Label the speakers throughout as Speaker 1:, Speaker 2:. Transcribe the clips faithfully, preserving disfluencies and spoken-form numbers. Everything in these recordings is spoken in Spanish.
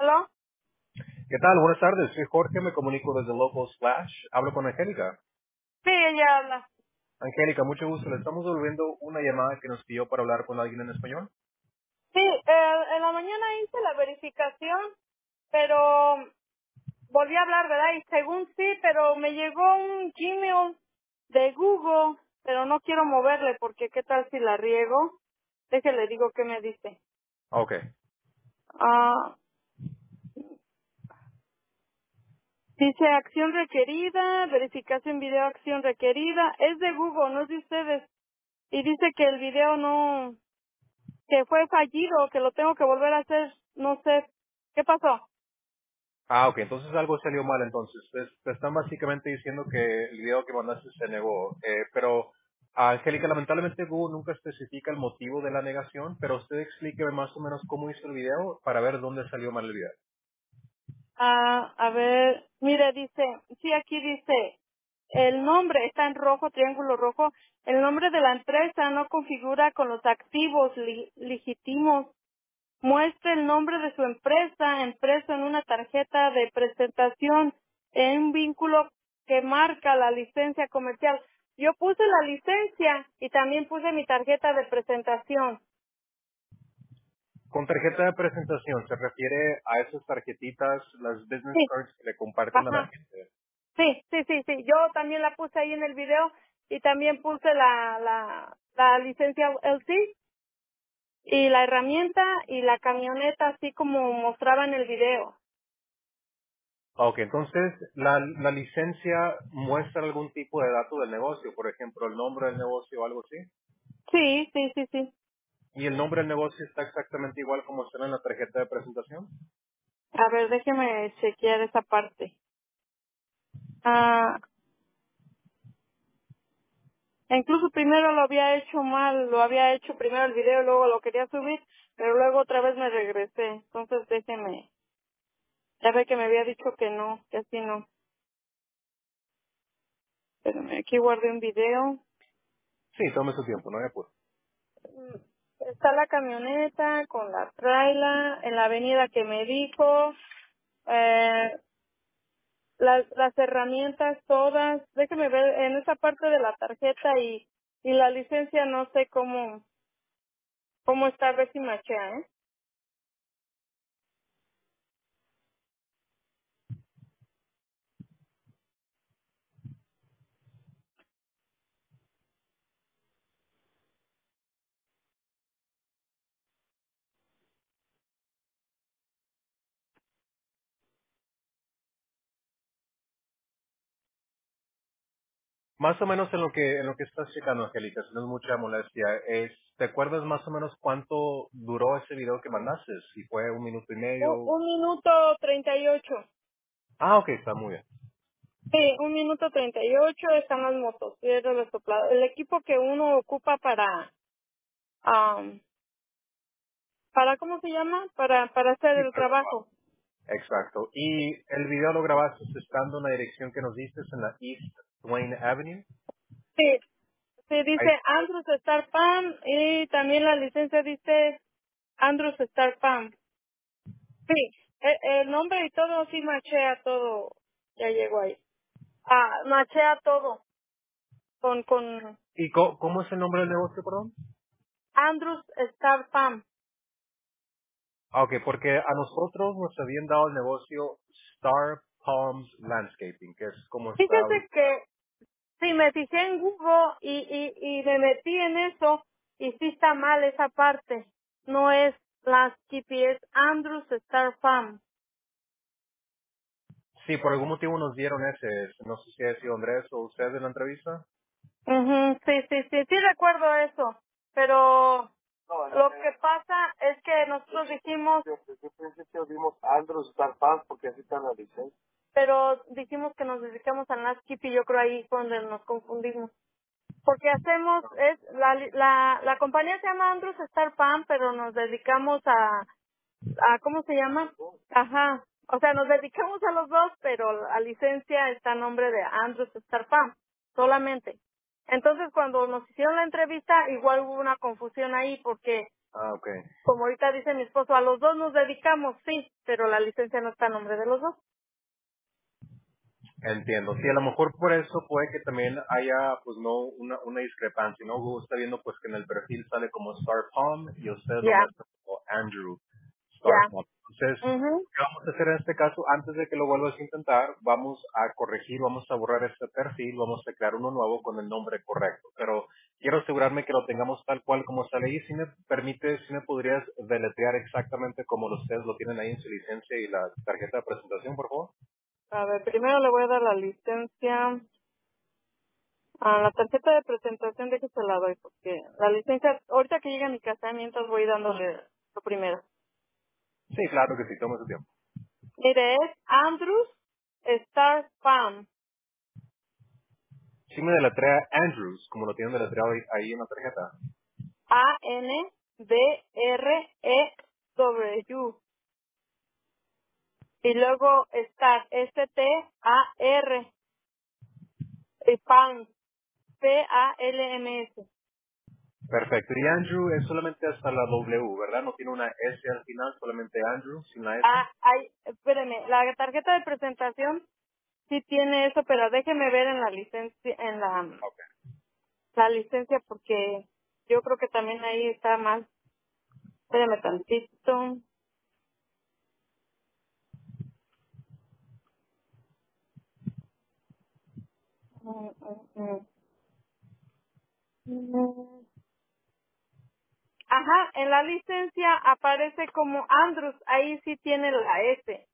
Speaker 1: ¿Aló?
Speaker 2: ¿Qué tal? Buenas tardes. Soy Jorge, me comunico desde Local Splash. Hablo con Angélica.
Speaker 1: Sí, ella habla.
Speaker 2: Angélica, mucho gusto. Le estamos devolviendo una llamada que nos pidió para hablar con alguien en español.
Speaker 1: Sí, eh, en la mañana hice la verificación, pero volví a hablar, ¿verdad? Y según sí, pero me llegó un Gmail de Google, pero no quiero moverle porque qué tal si la riego. Déjele digo qué me dice.
Speaker 2: Ok.
Speaker 1: Ah, dice acción requerida, verificación video acción requerida. Es de Google, no es de ustedes. Y dice que el video no, que fue fallido, que lo tengo que volver a hacer. No sé. ¿Qué pasó?
Speaker 2: Ah, ok. Entonces algo salió mal entonces. Te, te están básicamente diciendo que el video que mandaste se negó. Eh, pero, Angélica, lamentablemente Google nunca especifica el motivo de la negación, pero usted explíqueme más o menos cómo hizo el video para ver dónde salió mal el video.
Speaker 1: Ah, a ver, mire, dice, sí, aquí dice, el nombre está en rojo, triángulo rojo, el nombre de la empresa no configura con los activos li- legítimos. Muestre el nombre de su empresa impreso en una tarjeta de presentación en un vínculo que marca la licencia comercial. Yo puse la licencia y también puse mi tarjeta de presentación.
Speaker 2: Con tarjeta de presentación, ¿se refiere a esas tarjetitas, las business
Speaker 1: Sí,
Speaker 2: cards que le comparten a la
Speaker 1: ajá.
Speaker 2: gente?
Speaker 1: Sí, sí, sí, sí. Yo también la puse ahí en el video y también puse la, la, la licencia L C y la herramienta y la camioneta así como mostraba en el video.
Speaker 2: Ok, entonces la, la licencia muestra algún tipo de dato del negocio, por ejemplo, el nombre del negocio o algo así.
Speaker 1: Sí, sí, sí, sí.
Speaker 2: ¿Y el nombre del negocio está exactamente igual como está en la tarjeta de presentación?
Speaker 1: A ver, déjeme chequear esa parte. Ah, incluso primero lo había hecho mal, lo había hecho primero el video y luego lo quería subir, pero luego otra vez me regresé. Entonces déjeme, ya ve que me había dicho que no, que así no. Espérame, aquí guardé un video.
Speaker 2: Sí, tome su tiempo, no hay apuro.
Speaker 1: Mm, Está la camioneta con la traila en la avenida que me dijo, eh, las, las herramientas todas. Déjeme ver en esa parte de la tarjeta y, y la licencia no sé cómo, cómo está, a ver si machea, ¿eh?
Speaker 2: Más o menos en lo que en lo que estás checando, Angélica, si no es mucha molestia, es, ¿te acuerdas más o menos cuánto duró ese video que mandaste? Si fue un minuto y
Speaker 1: Un,
Speaker 2: medio.
Speaker 1: un minuto treinta y ocho.
Speaker 2: Ah, ok, está muy bien.
Speaker 1: Sí, un minuto treinta y ocho están las motosierras, los soplados. El equipo que uno ocupa para, am, para, ¿cómo se llama? Para, para hacer
Speaker 2: Sí,
Speaker 1: el
Speaker 2: para el trabajo.
Speaker 1: trabajo.
Speaker 2: Exacto. ¿Y el video lo grabaste estando en la dirección que nos diste en la East Wayne Avenue?
Speaker 1: Sí, sí,
Speaker 2: Ahí
Speaker 1: dice Andrews Star Pam y también la licencia dice Andrews Star Pam. Sí, el, el nombre y todo sí machea todo. Ya llegó ahí. Ah, machea todo con con
Speaker 2: ¿Y co- cómo es el nombre del negocio, perdón?
Speaker 1: Andrews Star Pam.
Speaker 2: Ah, ok, porque a nosotros nos habían dado el negocio Star Palms Landscaping, que es como está
Speaker 1: Fíjese
Speaker 2: ahorita.
Speaker 1: que sí me fijé en Google y, y, y me metí en eso y sí está mal esa parte. No es Landscape, es Andrews Star Pam.
Speaker 2: Sí, por algún motivo nos dieron ese. No sé si ha sido Andrés o usted en la entrevista.
Speaker 1: Ujú, sí, sí, sí, sí recuerdo eso, pero lo que pasa es que nosotros dijimos, pero dijimos que nos dedicamos al landscape y yo creo ahí fue donde nos confundimos. Porque hacemos, es la, la, la compañía se llama Andrews Star Pam, pero nos dedicamos a, a, ¿cómo se llama? Ajá, o sea, nos dedicamos a los dos, pero la licencia está a nombre de Andrews Star Pam, solamente. Entonces, cuando nos hicieron la entrevista, igual hubo una confusión ahí, porque
Speaker 2: Ah, ok.
Speaker 1: Como ahorita dice mi esposo, a los dos nos dedicamos, sí, pero la licencia no está a nombre de los dos.
Speaker 2: Entiendo. Sí, a lo mejor por eso puede que también haya, pues no, una, una discrepancia, ¿no? Google está viendo, pues, que en el perfil sale como Star Palm y ustedes lo
Speaker 1: Ya,
Speaker 2: muestran como Andrew Star
Speaker 1: ya.
Speaker 2: Palm. Entonces,
Speaker 1: Mhm.
Speaker 2: ¿qué vamos a hacer en este caso? Antes de que lo vuelvas a intentar, vamos a corregir, vamos a borrar este perfil, vamos a crear uno nuevo con el nombre correcto. Pero quiero asegurarme que lo tengamos tal cual como sale ahí. Si me permite, si me podrías deletrear exactamente como ustedes lo tienen ahí en su licencia y la tarjeta de presentación, por favor.
Speaker 1: A ver, primero le voy a dar la licencia. A la tarjeta de presentación de que se la doy, porque la licencia, ahorita que llega a mi casa, mientras voy dándole lo primero.
Speaker 2: Sí, claro que sí, toma su tiempo.
Speaker 1: Mire, es Andrews Star Farm.
Speaker 2: Sí me deletrea Andrews, como lo tienen deletreado ahí, ahí en la tarjeta.
Speaker 1: A N D R E W. Y luego Star, S T A R. Y Palm, P A L M S.
Speaker 2: Perfecto. Y Andrew es solamente hasta la W, ¿verdad? No tiene una S al final, solamente Andrew, sin la S.
Speaker 1: Ah, ay, espéreme, la tarjeta de presentación sí tiene eso, pero déjeme ver en la licencia, en la,
Speaker 2: Ok.
Speaker 1: la licencia, porque yo creo que también ahí está mal. Espérame tantito. Mm, mm, mm. Mm. Ajá, en la licencia aparece como Andrews, ahí sí tiene la S.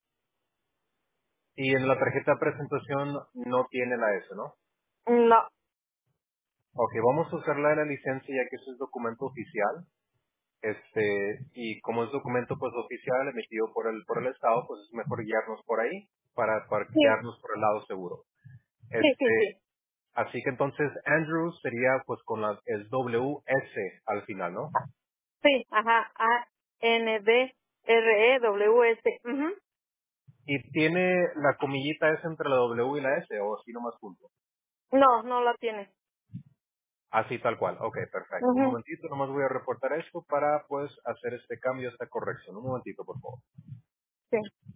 Speaker 2: Y en la tarjeta de presentación no tiene la S, ¿no?
Speaker 1: No,
Speaker 2: Ok, vamos a usarla de la licencia ya que eso es documento oficial. Este, y como es documento pues oficial emitido por el, por el Estado, pues es mejor guiarnos por ahí para, para
Speaker 1: sí,
Speaker 2: quedarnos por el lado seguro.
Speaker 1: sí, sí,
Speaker 2: Este,
Speaker 1: sí.
Speaker 2: así que entonces Andrew sería pues con la, el W S al final, ¿no?
Speaker 1: Sí, ajá, A N D R E W S. Ujú.
Speaker 2: Y tiene la comillita esa entre la W y la S, o así nomás punto.
Speaker 1: No, no la tiene.
Speaker 2: Así tal cual. Ok, perfecto. Un
Speaker 1: Ujú.
Speaker 2: momentito, nomás voy a reportar esto para pues hacer este cambio, esta corrección. Un momentito, por favor.
Speaker 1: Sí.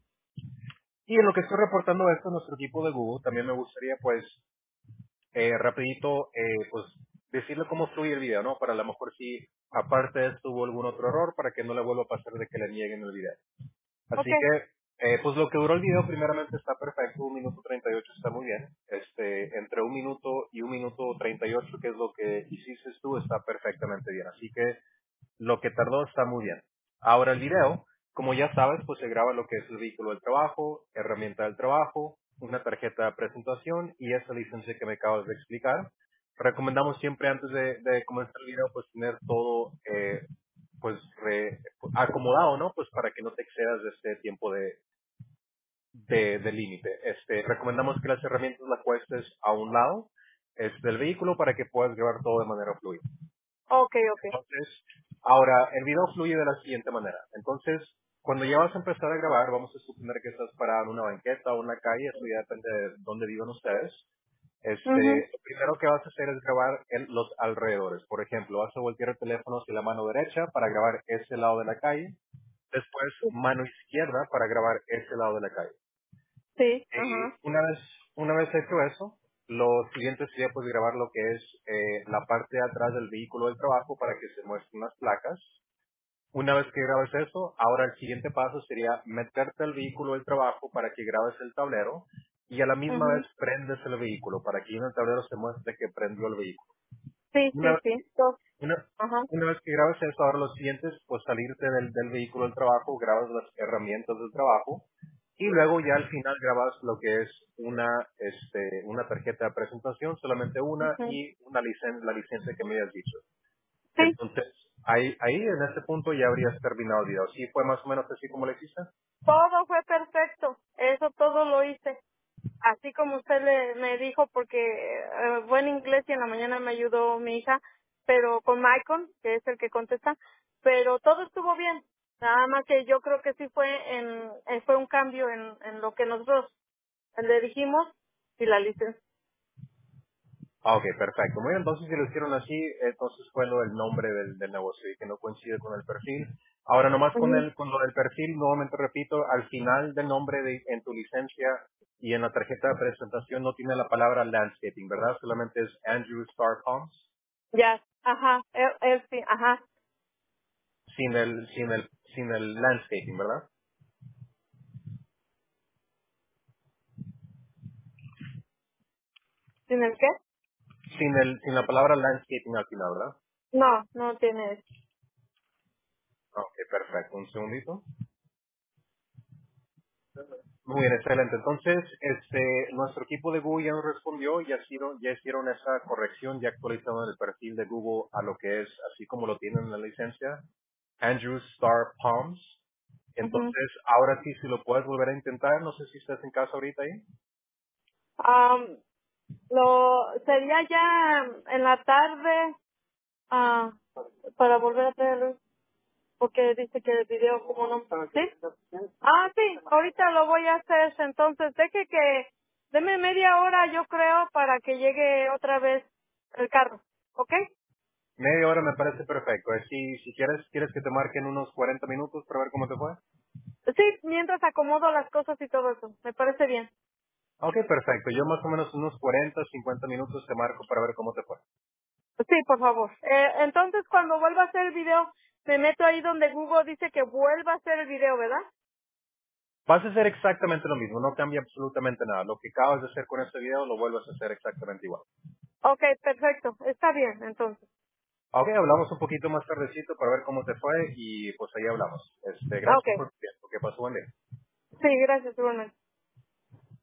Speaker 2: Y en lo que estoy reportando esto a nuestro equipo de Google, también me gustaría pues eh, rapidito eh, pues decirle cómo fluye el video, ¿no? Para a lo mejor si aparte de esto hubo algún otro error para que no le vuelva a pasar de que le nieguen el video. Así
Speaker 1: Ok,
Speaker 2: que, eh, pues lo que duró el video primeramente está perfecto, un minuto treinta y ocho está muy bien. Este, entre un minuto y un minuto treinta y ocho, que es lo que hiciste tú, está perfectamente bien. Así que lo que tardó está muy bien. Ahora el video, como ya sabes, pues se graba lo que es el vehículo del trabajo, herramienta del trabajo, una tarjeta de presentación y esa licencia que me acabas de explicar. Recomendamos siempre antes de, de comenzar el video, pues tener todo eh, pues re- acomodado, ¿no? Pues para que no te excedas de este tiempo de, de, de límite. Este, recomendamos que las herramientas las puestes a un lado este, del vehículo para que puedas grabar todo de manera fluida.
Speaker 1: ok, ok.
Speaker 2: Entonces, ahora, el video fluye de la siguiente manera. Entonces, cuando ya vas a empezar a grabar, vamos a suponer que estás parado en una banqueta o una calle, eso ya depende de dónde vivan ustedes.
Speaker 1: Ujú,
Speaker 2: Este, lo primero que vas a hacer es grabar en los alrededores. Por ejemplo, vas a voltear el teléfono hacia la mano derecha para grabar ese lado de la calle. Después, mano izquierda para grabar ese lado de la calle.
Speaker 1: sí,
Speaker 2: Y
Speaker 1: ajá.
Speaker 2: una vez, una vez hecho eso, lo siguiente sería pues grabar lo que es eh, la parte de atrás del vehículo del trabajo para que se muestren las placas. Una vez que grabes eso, ahora el siguiente paso sería meterte al vehículo del trabajo para que grabes el tablero y a la misma vez
Speaker 1: Ujú.
Speaker 2: prendes el vehículo para que en el tablero se muestre que prendió el vehículo.
Speaker 1: Sí,
Speaker 2: Una
Speaker 1: sí,
Speaker 2: vez
Speaker 1: sí. Dos.
Speaker 2: una,
Speaker 1: Ajá.
Speaker 2: una vez que grabes eso, ahora lo siguiente es pues salirte del, del vehículo del trabajo, grabas las herramientas del trabajo y luego ya al final grabas lo que es una este una tarjeta de presentación, solamente una
Speaker 1: Ujú.
Speaker 2: y una licencia, la licencia que me habías dicho.
Speaker 1: Sí,
Speaker 2: Entonces, ahí, ahí en este punto ya habrías terminado el video. ¿Sí fue más o menos así como lo hiciste?
Speaker 1: todo fue perfecto. Eso todo lo hice. Así como usted le, me dijo, porque eh, buen inglés y en la mañana me ayudó mi hija, pero con Maicon, que es el que contesta, pero todo estuvo bien. Nada más que yo creo que sí fue en, eh, fue un cambio en, en lo que nosotros le dijimos y la licencia.
Speaker 2: Ah, ok, perfecto. Muy bien, entonces si lo hicieron así, entonces fue lo del nombre del, del negocio y que no coincide con el perfil. Ahora nomás con
Speaker 1: Ujú.
Speaker 2: el, con lo del perfil, nuevamente repito, al final del nombre de, en tu licencia y en la tarjeta de presentación no tiene la palabra landscaping, ¿verdad? Solamente es Andrew Star Palms,
Speaker 1: Ya, ajá, él, él sí, ajá.
Speaker 2: sin el, sin el, sin el landscaping, ¿verdad?
Speaker 1: ¿Sin el qué?
Speaker 2: Sin el, sin la palabra landscaping al final, ¿verdad?
Speaker 1: No, no tiene eso.
Speaker 2: Ok, perfecto. Un segundito. Muy bien, excelente. Entonces, este, nuestro equipo de Google ya nos respondió, ya hicieron, ya hicieron esa corrección, ya actualizaron el perfil de Google a lo que es, así como lo tienen en la licencia, Andrew Star Palms.
Speaker 1: Ujú.
Speaker 2: Entonces, ahora sí, si lo puedes volver a intentar, no sé si estás en casa ahorita ahí.
Speaker 1: Am, lo sería ya en la tarde ah, para volver a traerlo, porque dice que el video como no... ¿Sí? Ah, sí, ahorita lo voy a hacer, entonces deje que... Deme media hora, yo creo, para que llegue otra vez el carro, ¿ok?
Speaker 2: Media hora me parece perfecto. Eh, Si, si quieres, quieres que te marquen unos cuarenta minutos para ver cómo te fue.
Speaker 1: Sí, mientras acomodo las cosas y todo eso, me parece bien.
Speaker 2: Ok, perfecto. Yo más o menos unos cuarenta, cincuenta minutos te marco para ver cómo te fue.
Speaker 1: Sí, por favor. Eh, entonces, cuando vuelva a hacer el video, me meto ahí donde Google dice que vuelva a hacer el video, ¿verdad?
Speaker 2: Vas a hacer exactamente lo mismo, no cambia absolutamente nada. Lo que acabas de hacer con este video lo vuelves a hacer exactamente igual.
Speaker 1: Ok, perfecto. Está bien, entonces.
Speaker 2: Ok, hablamos un poquito más tardecito para ver cómo te fue y pues ahí hablamos. Este,
Speaker 1: Ok.
Speaker 2: gracias por tu tiempo. Que pasó buen día.
Speaker 1: Sí, gracias, igualmente.